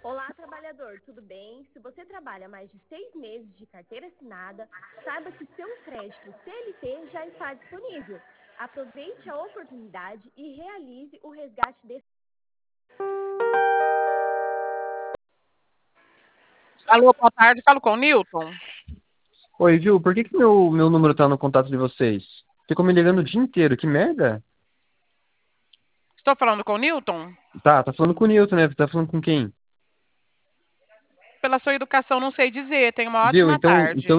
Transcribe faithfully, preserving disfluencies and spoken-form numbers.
Olá, trabalhador, tudo bem? Se você trabalha mais de seis meses de carteira assinada, saiba que seu crédito C L T já está disponível. Aproveite a oportunidade e realize o resgate desse. Alô, boa tarde. Falo com o Newton. Oi, viu? Por que que meu, meu número tá no contato de vocês? Ficou me ligando o dia inteiro, que merda? Estou falando com o Newton? Tá, tá falando com o Newton, né? Tá falando com quem? Pela sua educação, não sei dizer. Tenha uma Viu? ótima Então, tarde. então